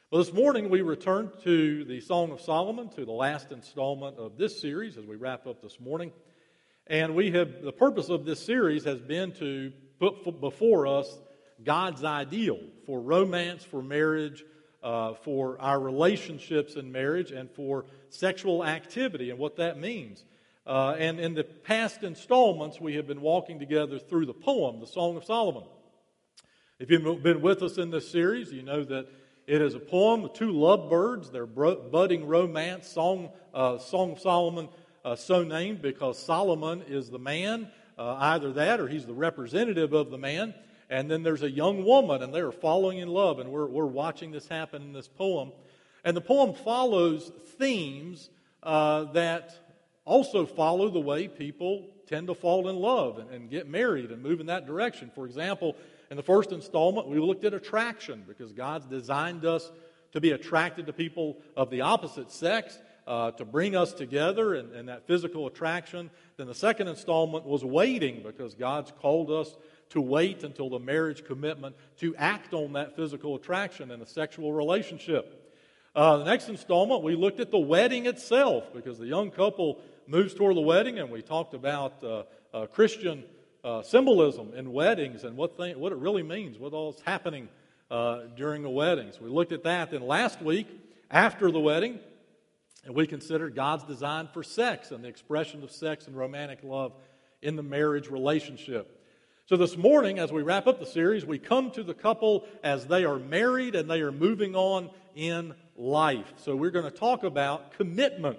Well, this morning we return to the Song of Solomon, to the last installment of this series as we wrap up this morning. And the purpose of this series has been to put before us God's ideal for romance, for marriage, for our relationships in marriage, and for sexual activity and what that means. And in the past installments, we have been walking together through the poem, the Song of Solomon. If you've been with us in this series, you know that it is a poem of two lovebirds, their budding romance, Song of Solomon, so named because Solomon is the man, either that or he's the representative of the man. And then there's a young woman, and they're falling in love, and we're watching this happen in this poem. And the poem follows themes that also follow the way people tend to fall in love and get married and move in that direction. For example, in the first installment, we looked at attraction because God's designed us to be attracted to people of the opposite sex, to bring us together and that physical attraction. Then the second installment was waiting because God's called us to wait until the marriage commitment to act on that physical attraction in a sexual relationship. The next installment, we looked at the wedding itself because the young couple moves toward the wedding, and we talked about Christian symbolism in weddings and what it really means, what all is happening during the weddings. We looked at that. Then last week, after the wedding, and we considered God's design for sex and the expression of sex and romantic love in the marriage relationship. So this morning, as we wrap up the series, we come to the couple as they are married and they are moving on in life. So we're going to talk about commitment.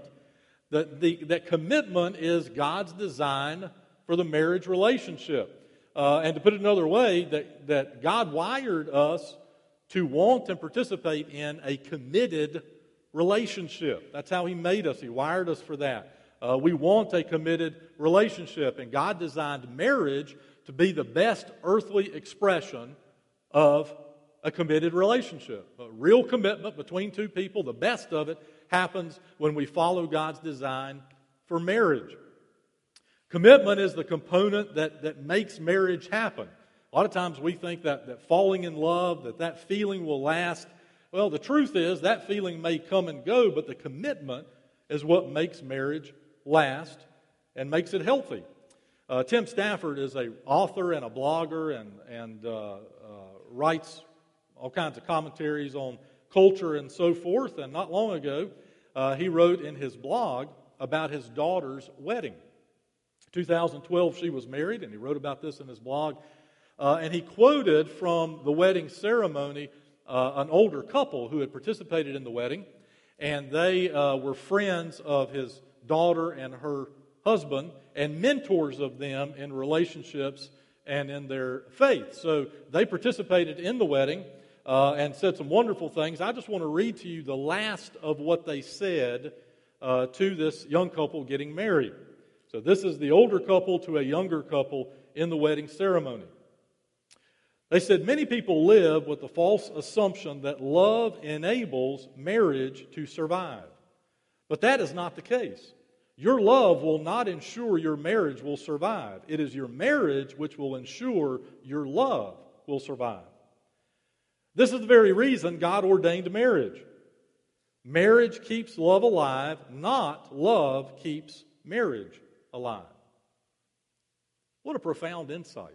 That commitment is God's design for the marriage relationship. And to put it another way, that God wired us to want and participate in a committed relationship. That's how He made us. He wired us for that. We want a committed relationship, and God designed marriage to be the best earthly expression of a committed relationship. A real commitment between two people, the best of it happens when we follow God's design for marriage. Commitment is the component that makes marriage happen. A lot of times we think that falling in love, that feeling will last. Well, the truth is that feeling may come and go, but the commitment is what makes marriage last and makes it healthy. Tim Stafford is an author and a blogger and writes all kinds of commentaries on culture and so forth. And not long ago, he wrote in his blog about his daughter's wedding. 2012, she was married, and he wrote about this in his blog. And he quoted from the wedding ceremony an older couple who had participated in the wedding, and they were friends of his daughter and her husband and mentors of them in relationships and in their faith. So they participated in the wedding and said some wonderful things. I just want to read to you the last of what they said to this young couple getting married. So this is the older couple to a younger couple in the wedding ceremony. They said, many people live with the false assumption that love enables marriage to survive. But that is not the case. Your love will not ensure your marriage will survive. It is your marriage which will ensure your love will survive. This is the very reason God ordained marriage. Marriage keeps love alive, not love keeps marriage alive. What a profound insight.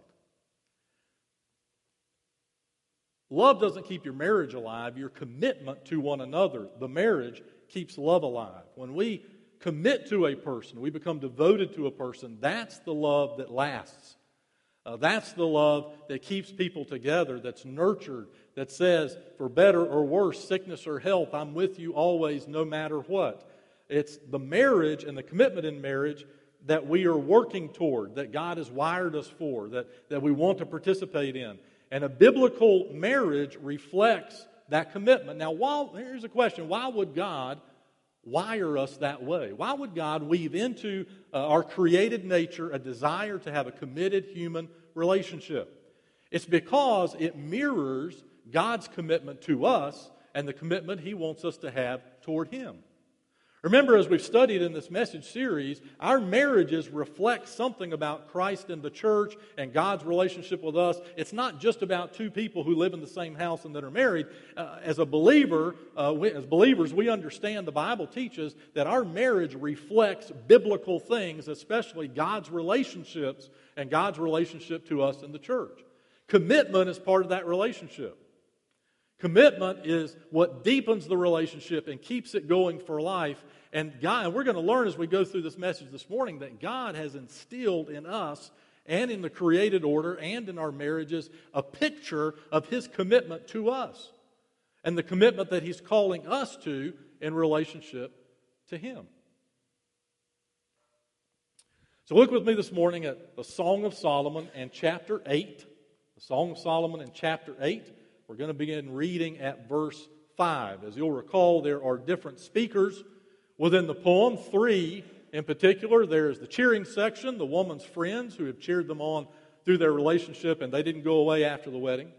Love doesn't keep your marriage alive. Your commitment to one another, the marriage, keeps love alive. When we commit to a person, we become devoted to a person, that's the love that lasts. That's the love that keeps people together, that's nurtured, that says, for better or worse, sickness or health, I'm with you always, no matter what. It's the marriage and the commitment in marriage that we are working toward, that God has wired us for, that we want to participate in. And a biblical marriage reflects that commitment. Now, here's a question. Why would God wire us that way? Why would God weave into our created nature a desire to have a committed human relationship? It's because it mirrors God's commitment to us and the commitment He wants us to have toward Him. Remember, as we've studied in this message series, our marriages reflect something about Christ and the church and God's relationship with us. It's not just about two people who live in the same house and that are married. As believers, we understand the Bible teaches that our marriage reflects biblical things, especially God's relationships and God's relationship to us in the church. Commitment is part of that relationship. Commitment is what deepens the relationship and keeps it going for life. And we're going to learn as we go through this message this morning that God has instilled in us and in the created order and in our marriages a picture of His commitment to us and the commitment that He's calling us to in relationship to Him. So look with me this morning at the Song of Solomon and chapter 8. The Song of Solomon in chapter 8. We're going to begin reading at verse 5. As you'll recall, there are different speakers within the poem. 3 in particular. There's the cheering section, the woman's friends who have cheered them on through their relationship and they didn't go away after the wedding.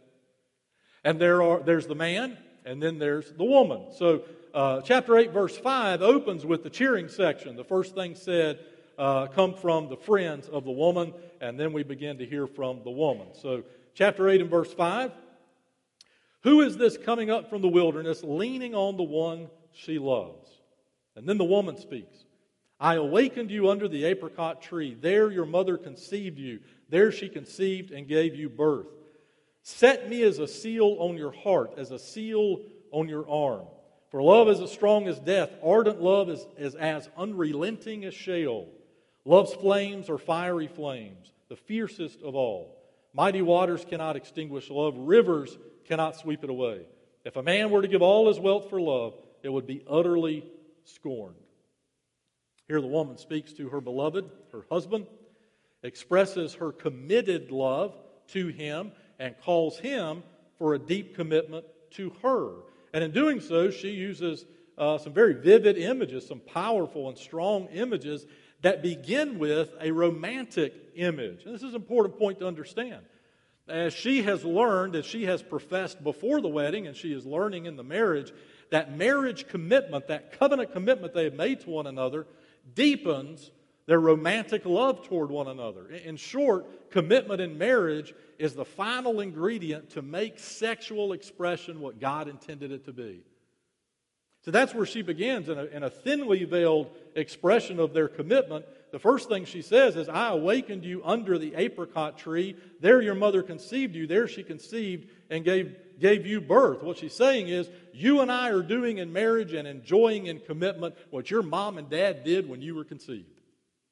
And there's the man, and then there's the woman. So chapter 8 verse 5 opens with the cheering section. The first thing said come from the friends of the woman, and then we begin to hear from the woman. So chapter 8 and verse 5. Who is this coming up from the wilderness, leaning on the one she loves? And then the woman speaks. I awakened you under the apricot tree. There your mother conceived you. There she conceived and gave you birth. Set me as a seal on your heart, as a seal on your arm. For love is as strong as death. Ardent love is as unrelenting as Sheol. Love's flames are fiery flames, the fiercest of all. Mighty waters cannot extinguish love. Rivers cannot sweep it away. If a man were to give all his wealth for love, it would be utterly scorned. Here the woman speaks to her beloved, her husband, expresses her committed love to him, and calls him for a deep commitment to her. And in doing so, she uses some very vivid images, some powerful and strong images that begin with a romantic image. And this is an important point to understand. As she has learned, as she has professed before the wedding, and she is learning in the marriage, that marriage commitment, that covenant commitment they have made to one another, deepens their romantic love toward one another. In short, commitment in marriage is the final ingredient to make sexual expression what God intended it to be. So that's where she begins in a thinly veiled expression of their commitment. The first thing she says is, I awakened you under the apricot tree. There your mother conceived you. There she conceived and gave you birth. What she's saying is, you and I are doing in marriage and enjoying in commitment what your mom and dad did when you were conceived.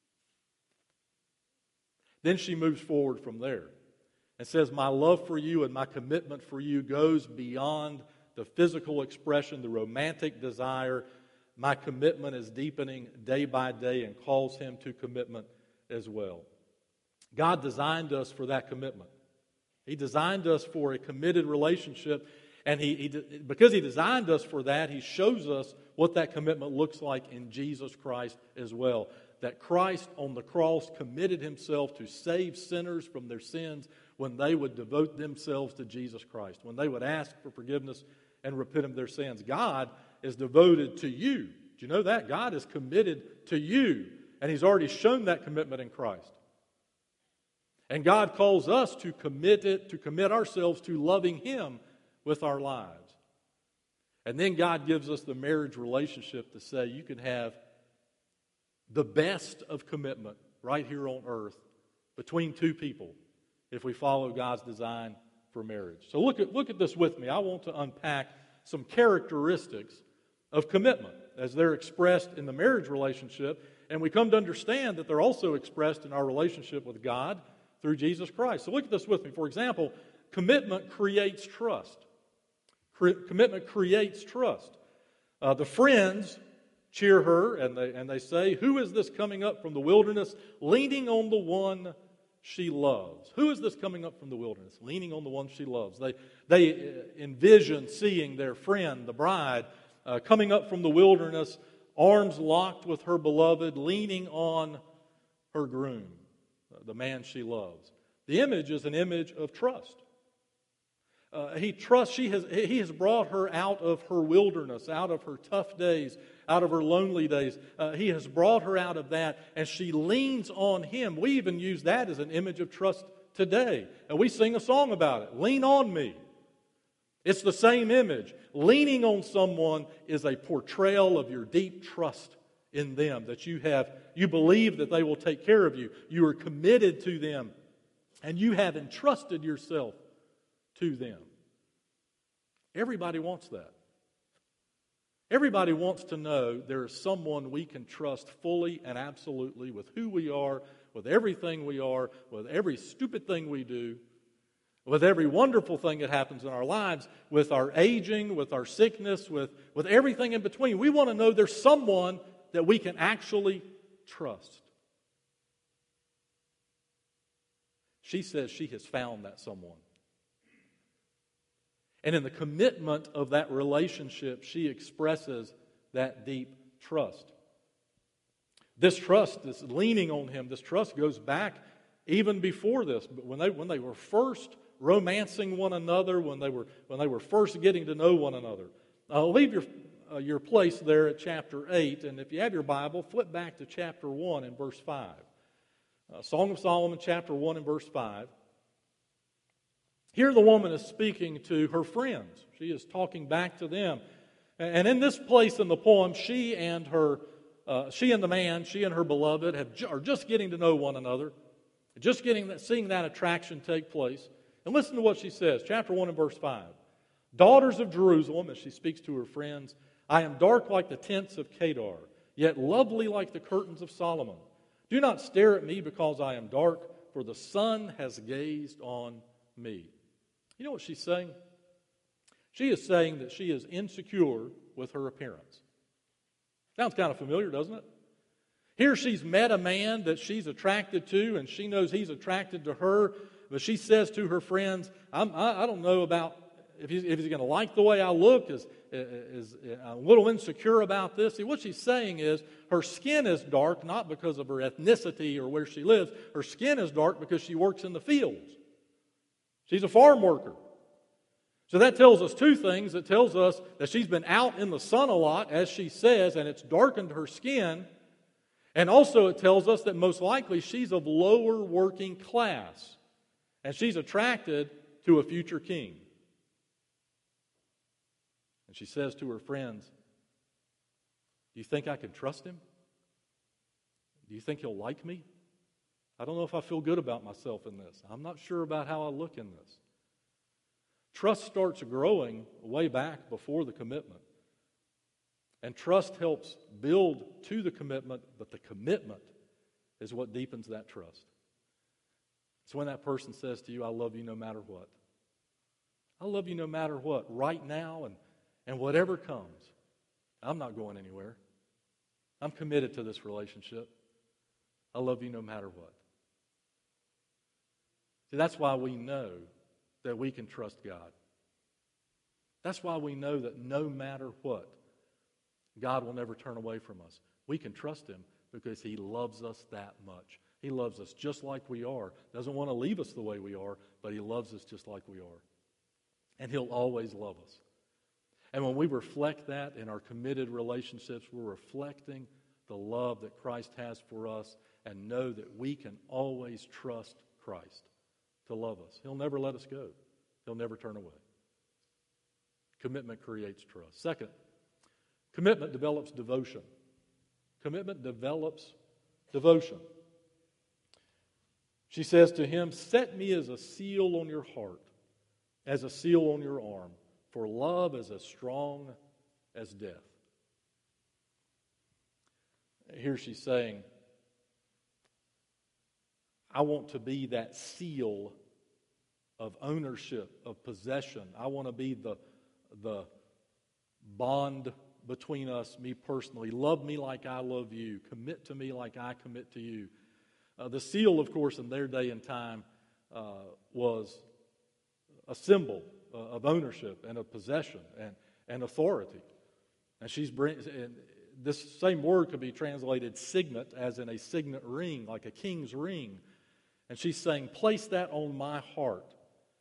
Then she moves forward from there and says, my love for you and my commitment for you goes beyond the physical expression, the romantic desire. My commitment is deepening day by day and calls him to commitment as well. God designed us for that commitment. He designed us for a committed relationship, and because He designed us for that, He shows us what that commitment looks like in Jesus Christ as well. That Christ on the cross committed Himself to save sinners from their sins when they would devote themselves to Jesus Christ, when they would ask for forgiveness and repent of their sins. God is devoted to you. Do you know that? God is committed to you, and He's already shown that commitment in Christ. And God calls us to commit ourselves to loving Him with our lives. And then God gives us the marriage relationship to say you can have the best of commitment right here on earth between two people if we follow God's design for marriage. So look at this with me. I want to unpack some characteristics of commitment as they're expressed in the marriage relationship, and we come to understand that they're also expressed in our relationship with God through Jesus Christ. So look at this with me. For example, commitment creates trust. Commitment creates trust. The friends cheer her, and they say, who is this coming up from the wilderness, leaning on the one she loves? Who is this coming up from the wilderness, leaning on the one she loves? They envision seeing their friend, the bride, coming up from the wilderness, arms locked with her beloved, leaning on her groom, the man she loves. The image is an image of trust. He has brought her out of her wilderness, out of her tough days, out of her lonely days. He has brought her out of that, and she leans on him. We even use that as an image of trust today. And we sing a song about it, Lean on Me. It's the same image. Leaning on someone is a portrayal of your deep trust in them, that you believe that they will take care of you. You are committed to them, and you have entrusted yourself to them. Everybody wants that. Everybody wants to know there is someone we can trust fully and absolutely with who we are, with everything we are, with every stupid thing we do, with every wonderful thing that happens in our lives, with our aging, with our sickness, with everything in between. We want to know there's someone that we can actually trust. She says she has found that someone. And in the commitment of that relationship, she expresses that deep trust. This trust, this leaning on him, this trust goes back even before this. But when they were first romancing one another, when they were first getting to know one another. I'll leave your place there at chapter 8, and if you have your Bible, flip back to chapter 1 and verse 5. Song of Solomon, chapter 1 and verse 5. Here the woman is speaking to her friends. She is talking back to them. And in this place in the poem, she and the man, she and her beloved are just getting to know one another, just seeing that attraction take place. And listen to what she says, chapter 1 and verse 5. Daughters of Jerusalem, as she speaks to her friends, I am dark like the tents of Kedar, yet lovely like the curtains of Solomon. Do not stare at me because I am dark, for the sun has gazed on me. You know what she's saying? She is saying that she is insecure with her appearance. Sounds kind of familiar, doesn't it? Here she's met a man that she's attracted to, and she knows he's attracted to her, but she says to her friends, I don't know about if he's going to like the way I look, is a little insecure about this. See, what she's saying is her skin is dark not because of her ethnicity or where she lives. Her skin is dark because she works in the fields. She's a farm worker. So that tells us two things. It tells us that she's been out in the sun a lot, as she says, and it's darkened her skin. And also it tells us that most likely she's of lower working class, and she's attracted to a future king. And she says to her friends, do you think I can trust him? Do you think he'll like me? I don't know if I feel good about myself in this. I'm not sure about how I look in this. Trust starts growing way back before the commitment. And trust helps build to the commitment, but the commitment is what deepens that trust. It's when that person says to you, I love you no matter what. I love you no matter what, right now and whatever comes. I'm not going anywhere. I'm committed to this relationship. I love you no matter what. See, that's why we know that we can trust God. That's why we know that no matter what, God will never turn away from us. We can trust him because he loves us that much. He loves us just like we are. Doesn't want to leave us the way we are, but he loves us just like we are. And he'll always love us. And when we reflect that in our committed relationships, we're reflecting the love that Christ has for us and know that we can always trust Christ to love us. He'll never let us go. He'll never turn away. Commitment creates trust. Second, commitment develops devotion. Commitment develops devotion. She says to him, set me as a seal on your heart, as a seal on your arm, for love is as strong as death. Here she's saying, I want to be that seal of ownership, of possession. I want to be the bond between us, me personally. Love me like I love you. Commit to me like I commit to you. The seal, of course, in their day and time was a symbol of ownership and of possession and authority. And this same word could be translated signet, as in a signet ring, like a king's ring. And she's saying, place that on my heart.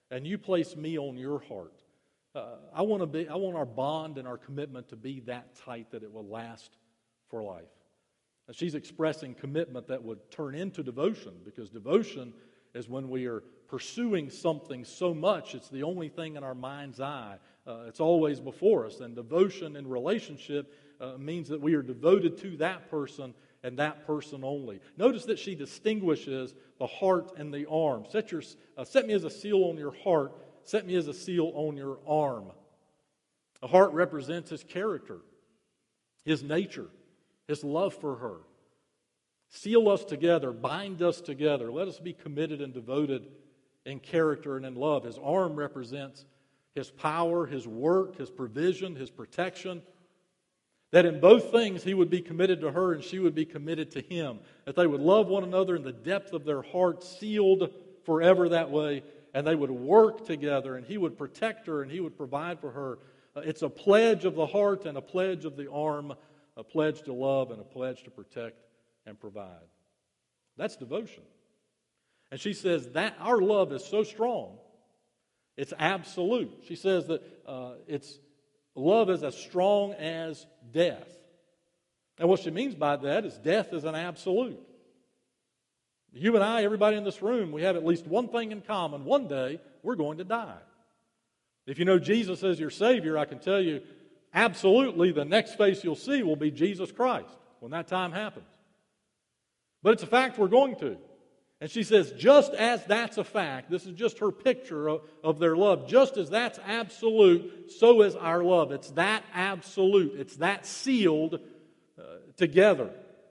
and you place me on your heart. I want our bond and our commitment to be that tight that it will last for life. And she's expressing commitment that would turn into devotion, because devotion is when we are pursuing something so much it's the only thing in our mind's eye. It's always before us. And devotion in relationship means that we are devoted to that person and that person only. Notice that she distinguishes the heart and the arm. Set me as a seal on your heart. Set me as a seal on your arm. The heart represents his character, his nature, his love for her. Seal us together, bind us together. Let us be committed and devoted in character and in love. His arm represents his power, his work, his provision, his protection. That in both things he would be committed to her and she would be committed to him. That they would love one another in the depth of their heart, sealed forever that way. And they would work together, and he would protect her and he would provide for her. It's a pledge of the heart and a pledge of the arm, a pledge to love and a pledge to protect and provide. That's devotion. And she says that our love is so strong, it's absolute. She says that love is as strong as death. And what she means by that is death is an absolute. You and I, everybody in this room, we have at least one thing in common. One day, we're going to die. If you know Jesus as your Savior, I can tell you, absolutely the next face you'll see will be Jesus Christ when that time happens. But it's a fact we're going to. And she says, just as that's a fact, this is just her picture of their love, just as that's absolute, so is our love. It's that absolute. It's that sealed together.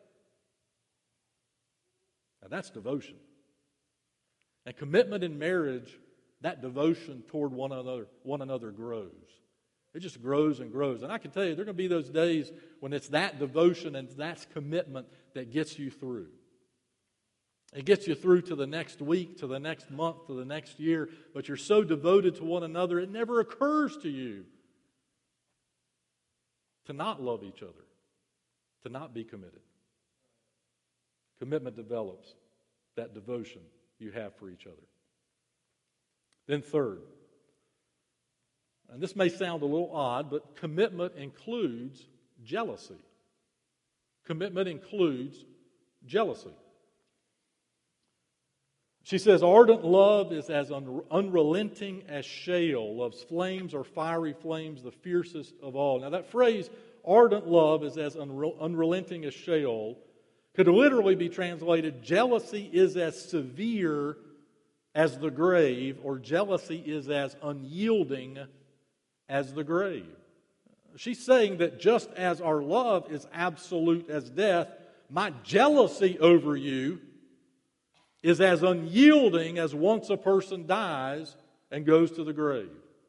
Now that's devotion. And commitment in marriage, that devotion toward one another grows. It just grows and grows. And I can tell you, there are going to be those days when it's that devotion and that's commitment that gets you through. It gets you through to the next week, to the next month, to the next year, but you're so devoted to one another, it never occurs to you to not love each other, to not be committed. Commitment develops that devotion you have for each other. Then third, and this may sound a little odd, but commitment includes jealousy. Commitment includes jealousy. She says, ardent love is as unrelenting as Sheol. Love's flames are fiery flames, the fiercest of all. Now that phrase, ardent love is as unrelenting as Sheol, could literally be translated, jealousy is as severe as the grave, or jealousy is as unyielding as the grave. She's saying that just as our love is absolute as death, my jealousy over you is as unyielding as once a person dies and goes to the grave.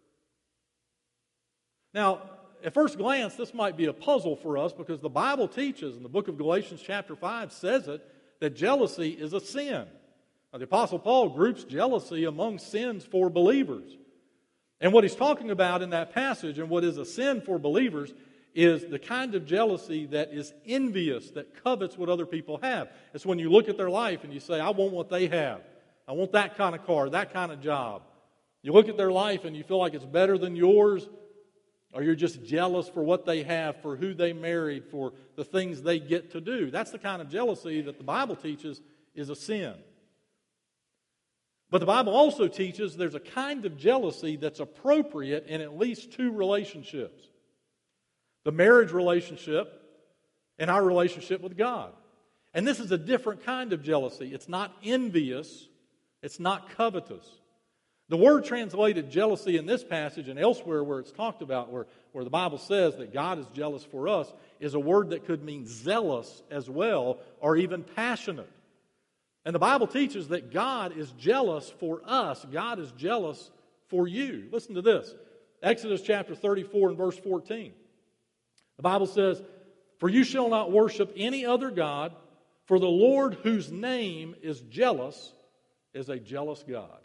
Now, at first glance, this might be a puzzle for us because the Bible teaches, in the book of Galatians chapter 5 says it, that jealousy is a sin. Now, the Apostle Paul groups jealousy among sins for believers. And what he's talking about in that passage and what is a sin for believers is the kind of jealousy that is envious, that covets what other people have. It's when you look at their life and you say, I want what they have. I want that kind of car, that kind of job. You look at their life and you feel like it's better than yours, or you're just jealous for what they have, for who they married, for the things they get to do. That's the kind of jealousy that the Bible teaches is a sin. But the Bible also teaches there's a kind of jealousy that's appropriate in at least two relationships. The marriage relationship and our relationship with God. And this is a different kind of jealousy. It's not envious. It's not covetous. The word translated jealousy in this passage and elsewhere where it's talked about, where the Bible says that God is jealous for us, is a word that could mean zealous as well, or even passionate. And the Bible teaches that God is jealous for us. God is jealous for you. Listen to this. Exodus chapter 34 and verse 14. The Bible says, for you shall not worship any other God, for the Lord whose name is jealous is a jealous God.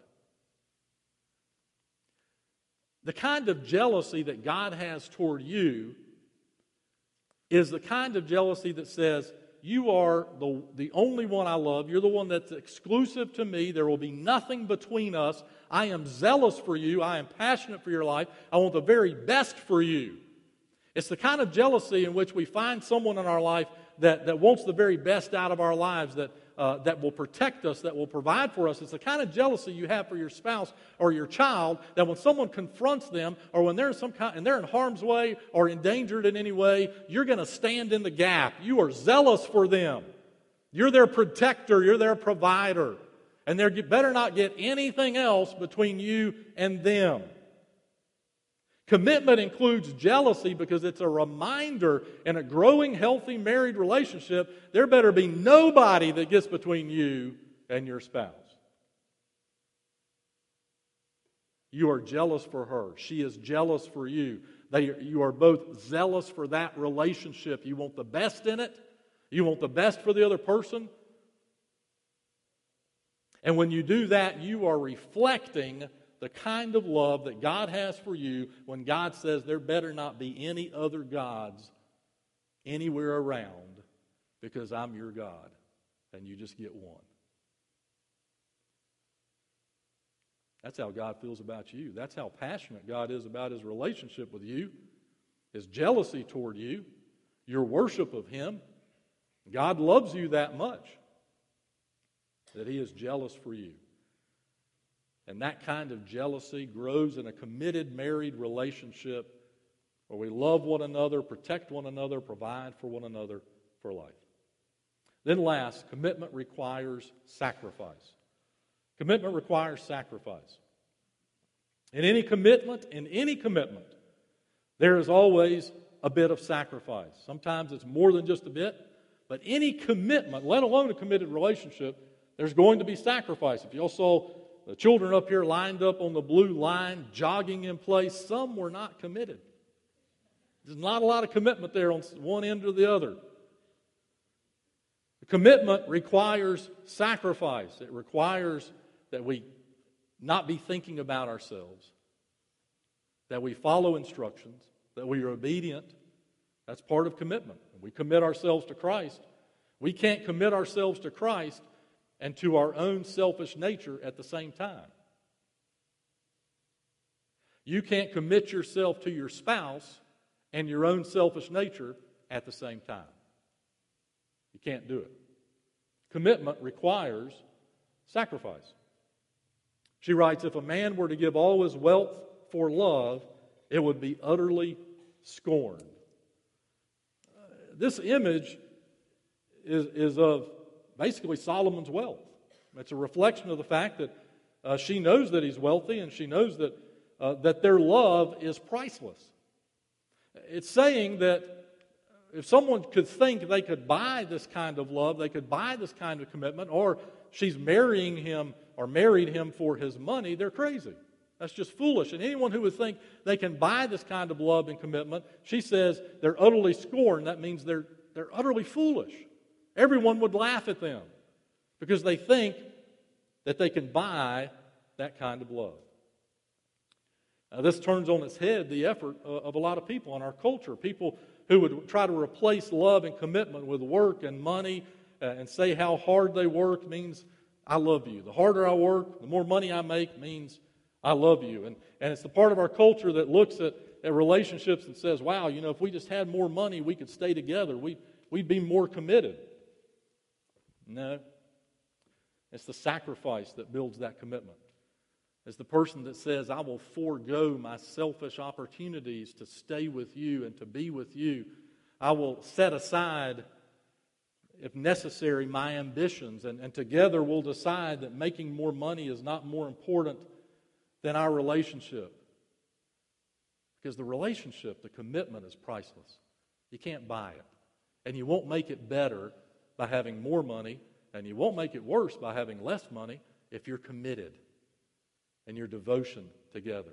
The kind of jealousy that God has toward you is the kind of jealousy that says, you are the only one I love. You're the one that's exclusive to me. There will be nothing between us. I am zealous for you. I am passionate for your life. I want the very best for you. It's the kind of jealousy in which we find someone in our life that wants the very best out of our lives, that will protect us, that will provide for us. It's the kind of jealousy you have for your spouse or your child, that when someone confronts them or when they're in harm's way or endangered in any way, you're going to stand in the gap. You are zealous for them. You're their protector. You're their provider. And there better not get anything else between you and them. Commitment includes jealousy because it's a reminder in a growing, healthy married relationship, there better be nobody that gets between you and your spouse. You are jealous for her. She is jealous for you. You are both zealous for that relationship. You want the best in it. You want the best for the other person. And when you do that, you are reflecting the kind of love that God has for you when God says there better not be any other gods anywhere around because I'm your God and you just get one. That's how God feels about you. That's how passionate God is about His relationship with you, His jealousy toward you, your worship of Him. God loves you that much that He is jealous for you. And that kind of jealousy grows in a committed married relationship where we love one another, protect one another, provide for one another for life. Then last, commitment requires sacrifice. Commitment requires sacrifice. In any commitment, there is always a bit of sacrifice. Sometimes it's more than just a bit, but any commitment, let alone a committed relationship, there's going to be sacrifice. If y'all saw the children up here lined up on the blue line, jogging in place, some were not committed. There's not a lot of commitment there on one end or the other. The commitment requires sacrifice. It requires that we not be thinking about ourselves, that we follow instructions, that we are obedient. That's part of commitment. We commit ourselves to Christ. We can't commit ourselves to Christ and to our own selfish nature at the same time. You can't commit yourself to your spouse and your own selfish nature at the same time. You can't do it. Commitment requires sacrifice. She writes, if a man were to give all his wealth for love, it would be utterly scorned. This image is of basically Solomon's wealth. It's a reflection of the fact that she knows that he's wealthy and she knows that their love is priceless. It's saying that if someone could think they could buy this kind of love, they could buy this kind of commitment, or she's marrying him or married him for his money, they're crazy. That's just foolish. And anyone who would think they can buy this kind of love and commitment, she says they're utterly scorned. That means they're utterly foolish. Everyone would laugh at them because they think that they can buy that kind of love. This turns on its head the effort of a lot of people in our culture. People who would try to replace love and commitment with work and money and say how hard they work means I love you. The harder I work, the more money I make means I love you. And it's the part of our culture that looks at relationships and says, wow, if we just had more money, we could stay together. We'd be more committed. No. It's the sacrifice that builds that commitment. It's the person that says, I will forego my selfish opportunities to stay with you and to be with you. I will set aside, if necessary, my ambitions. And together we'll decide that making more money is not more important than our relationship. Because the relationship, the commitment is priceless. You can't buy it. And you won't make it better by having more money, and you won't make it worse by having less money if you're committed and your devotion together.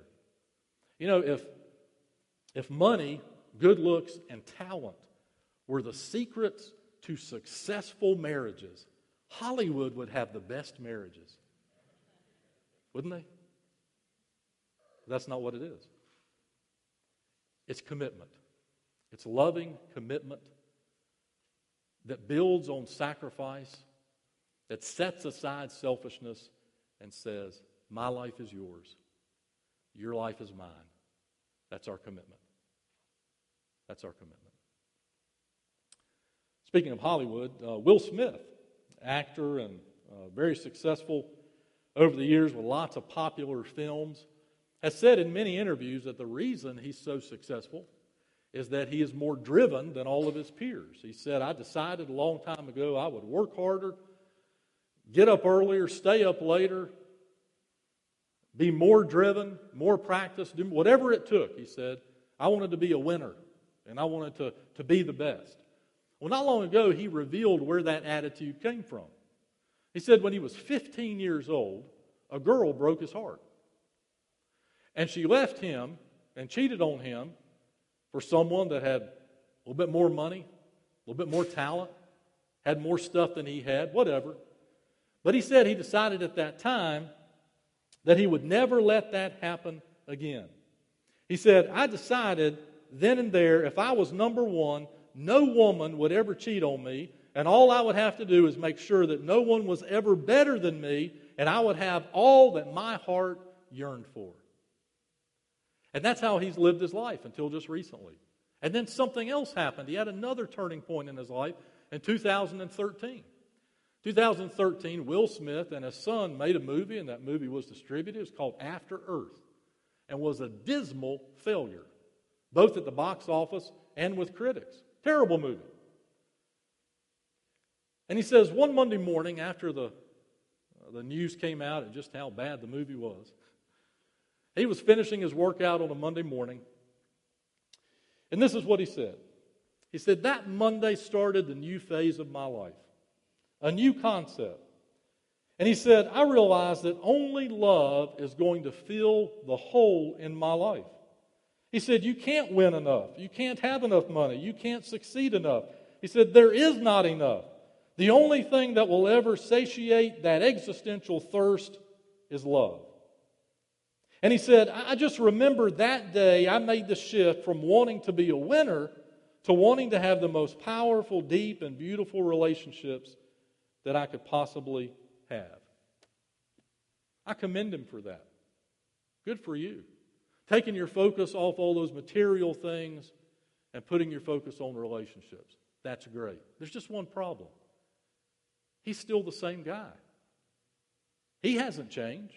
If money, good looks, and talent were the secrets to successful marriages, Hollywood would have the best marriages. Wouldn't they? That's not what it is. It's commitment. It's loving commitment that builds on sacrifice, that sets aside selfishness and says, my life is yours, your life is mine. That's our commitment. That's our commitment. Speaking of Hollywood, Will Smith, actor and very successful over the years with lots of popular films, has said in many interviews that the reason he's so successful is that he is more driven than all of his peers. He said, I decided a long time ago I would work harder, get up earlier, stay up later, be more driven, more practiced, do whatever it took. He said, I wanted to be a winner, and I wanted to be the best. Well, not long ago, he revealed where that attitude came from. He said when he was 15 years old, a girl broke his heart. And she left him and cheated on him for someone that had a little bit more money, a little bit more talent, had more stuff than he had, whatever. But he said he decided at that time that he would never let that happen again. He said, I decided then and there, if I was number one, no woman would ever cheat on me, and all I would have to do is make sure that no one was ever better than me, and I would have all that my heart yearned for. And that's how he's lived his life until just recently. And then something else happened. He had another turning point in his life in 2013. 2013, Will Smith and his son made a movie, and that movie was distributed. It was called After Earth, and was a dismal failure, both at the box office and with critics. Terrible movie. And he says one Monday morning after the news came out and just how bad the movie was, he was finishing his workout on a Monday morning, and this is what he said. He said, that Monday started the new phase of my life, a new concept. And he said, I realized that only love is going to fill the hole in my life. He said, you can't win enough. You can't have enough money. You can't succeed enough. He said, there is not enough. The only thing that will ever satiate that existential thirst is love. And he said, I just remember that day I made the shift from wanting to be a winner to wanting to have the most powerful, deep, and beautiful relationships that I could possibly have. I commend him for that. Good for you. Taking your focus off all those material things and putting your focus on relationships. That's great. There's just one problem. He's still the same guy. He hasn't changed.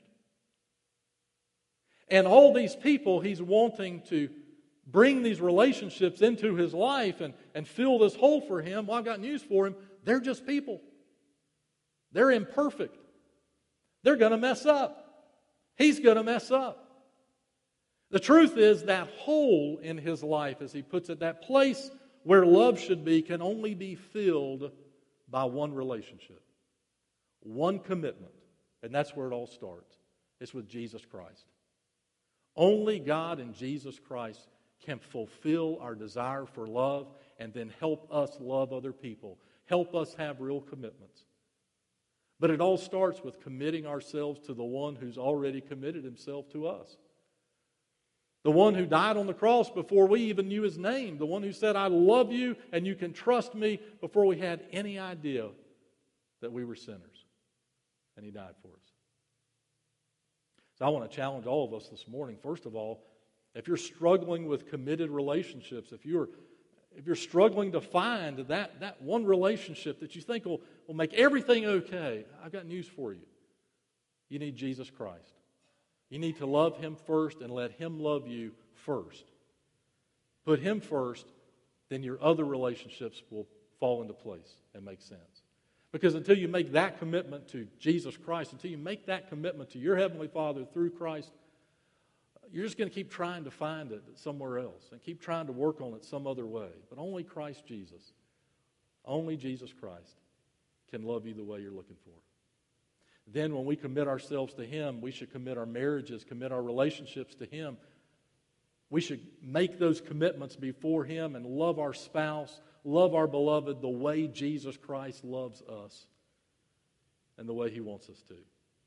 And all these people he's wanting to bring these relationships into his life and fill this hole for him, well, I've got news for him. They're just people. They're imperfect. They're going to mess up. He's going to mess up. The truth is that hole in his life, as he puts it, that place where love should be, can only be filled by one relationship, one commitment. And that's where it all starts. It's with Jesus Christ. Only God and Jesus Christ can fulfill our desire for love and then help us love other people, help us have real commitments. But it all starts with committing ourselves to the one who's already committed himself to us. The one who died on the cross before we even knew his name. The one who said, I love you and you can trust me, before we had any idea that we were sinners. And he died for us. So I want to challenge all of us this morning. First of all, if you're struggling with committed relationships, if you're struggling to find that one relationship that you think will make everything okay, I've got news for you. You need Jesus Christ. You need to love him first and let him love you first. Put him first, then your other relationships will fall into place and make sense. Because until you make that commitment to Jesus Christ, until you make that commitment to your Heavenly Father through Christ, you're just going to keep trying to find it somewhere else and keep trying to work on it some other way. But only Christ Jesus, only Jesus Christ can love you the way you're looking for. Then when we commit ourselves to him, we should commit our marriages, commit our relationships to him. We should make those commitments before him and love our spouse, love our beloved the way Jesus Christ loves us and the way he wants us to.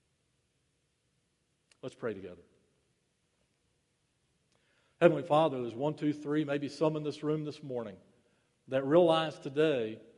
Let's pray together. Heavenly Father, there's 1, 2, 3, maybe some in this room this morning that realize today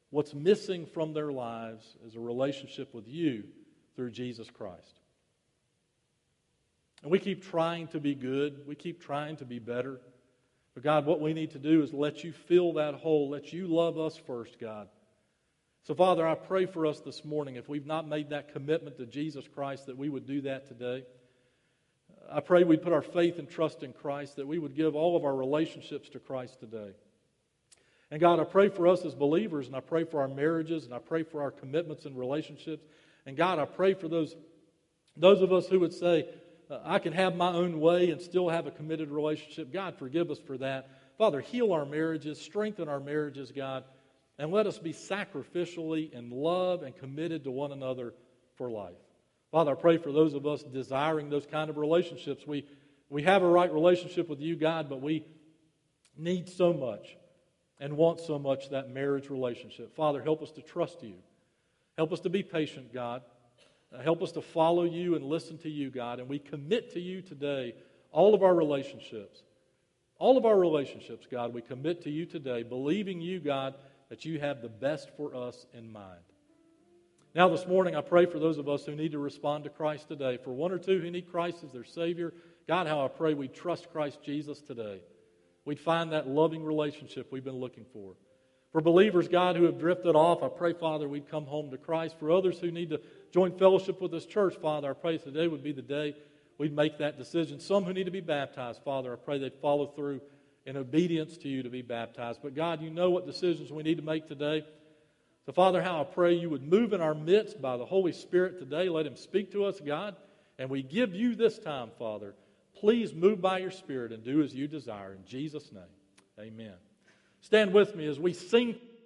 what's missing from their lives is a relationship with you through Jesus Christ. And we keep trying to be good. We keep trying to be better. But God, what we need to do is let you fill that hole. Let you love us first, God. So, Father, I pray for us this morning, if we've not made that commitment to Jesus Christ, that we would do that today. I pray we'd put our faith and trust in Christ, that we would give all of our relationships to Christ today. And God, I pray for us as believers, and I pray for our marriages, and I pray for our commitments and relationships. And God, I pray for those of us who would say, I can have my own way and still have a committed relationship. God, forgive us for that. Father, heal our marriages, strengthen our marriages, God, and let us be sacrificially in love and committed to one another for life. Father, I pray for those of us desiring those kind of relationships. We have a right relationship with you, God, but we need so much and want so much that marriage relationship. Father, help us to trust you. Help us to be patient, God. Help us to follow you and listen to you, God. And we commit to you today all of our relationships. All of our relationships, God, we commit to you today, believing you, God, that you have the best for us in mind. Now this morning, I pray for those of us who need to respond to Christ today. For one or two who need Christ as their Savior, God, how I pray we trust Christ Jesus today. We'd find that loving relationship we've been looking for. For believers, God, who have drifted off, I pray, Father, we'd come home to Christ. For others who need to join fellowship with this church, Father, I pray today would be the day we'd make that decision. Some who need to be baptized, Father, I pray they'd follow through in obedience to you to be baptized. But God, you know what decisions we need to make today. So, Father, how I pray you would move in our midst by the Holy Spirit today. Let him speak to us, God. And we give you this time, Father. Please move by your Spirit and do as you desire. In Jesus' name, amen. Stand with me as we sing.